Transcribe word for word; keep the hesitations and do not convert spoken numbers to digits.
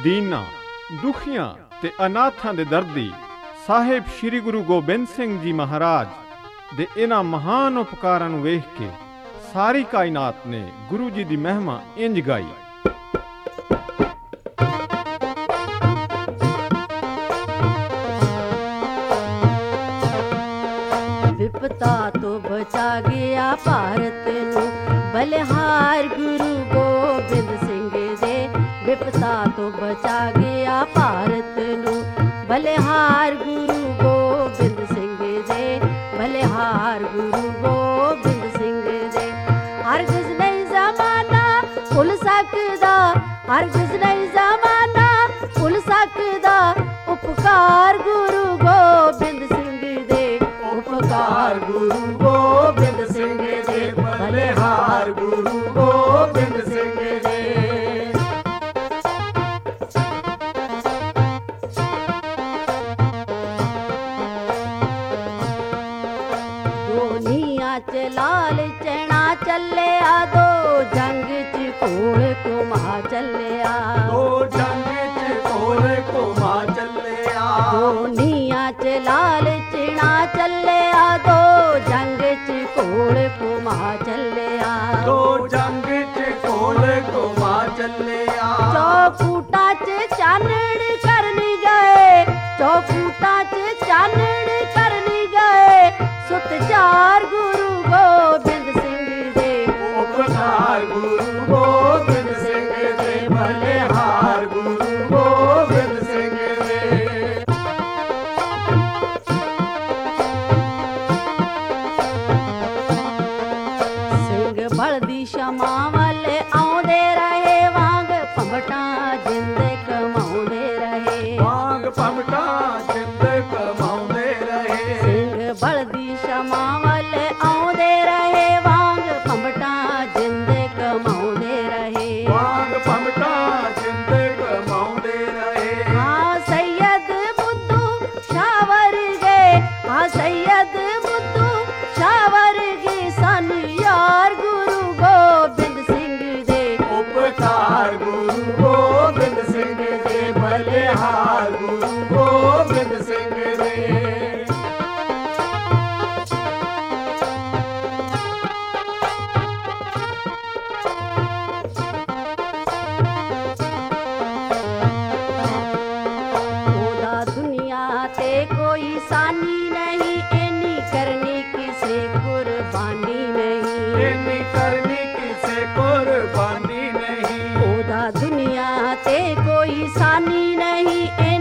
ਦੀਨਾਂ, ਦੁਖੀਆਂ ਤੇ ਅਨਾਥਾਂ ਦੇ ਦਰਦੀ ਸਾਹਿਬ ਸ੍ਰੀ ਗੁਰੂ ਗੋਬਿੰਦ ਸਿੰਘ ਜੀ ਮਹਾਰਾਜ ਦੇ ਇਹਨਾਂ ਮਹਾਨ ਉਪਕਾਰਾਂ ਨੂੰ ਵੇਖ ਕੇ ਸਾਰੀ ਕਾਇਨਾਤ ਨੇ ਗੁਰੂ ਜੀ ਦੀ ਮਹਿਮਾ ਇੰਜ ਗਾਈ। विपता तो बचा गया भारत नू बलिहार गुरु गोबिंद सिंह दे। विपता तो बचा गया भारत नू बलिहार गुरु गोबिंद सिंह दे। बलिहार गुरु गोबिंद सिंह दे। हरगिज़ नहीं ज़माना भुल सकदा, हरगिज़ नहीं ज़माना भुल सकदा उपकार गुरु गोबिंद सिंह दे। उपकार गुरु गोबिंद सिंह दे। बलिहार गुरु गोबिंद सिंह दे। दुनिया च लाल चना चले आ, दो जंग च घोड़ घुमा चले आ, दो जंग च घोड़ घुमा चले आ। दुनिया च लाल चना चले आ, दो जंग च घोड़ घुमा चले आ, दो जंग च घोड़ घुमा चले आ। चौकूटा च चानण करनी गए, चौकूटा च चानण करनी गए सुत चार गुरु गोबिंद सिंह दे। उपकार गुरु गोबिंद सिंह दे। बलिहार गुरु गोबिंद सिंह दे। सिंह बलदी क्षमा वाले आउंदे रहे, वांग भंवटा जिंदे कमाउंदे रहे, वांग भंवटा जिंदे कमाउंदे रहे। सिंह बलदी क्षमा वाले आउंदे रहे, वांग भंवटा जिंदे कमाउंदे रहे, वांग भंवटा जिंदे कमाउंदे रहे। हाँ सैयद बुद्धू शावर गए, हाँ सैयद बुद्धू शावर गए सन यार गुरु गोबिंद सिंह दे। उपकार गुरु गोबिंद सिंह दे। बलिहार गुरु गोबिंद सिंह दे। ओदा दुनिया ते कोई सानी नहीं, इन्नी करनी किसे कुर्बानी नहीं, इन्नी करनी किसे कुर्बानी नहीं। ओदा दुनिया ते कोई सानी नहीं,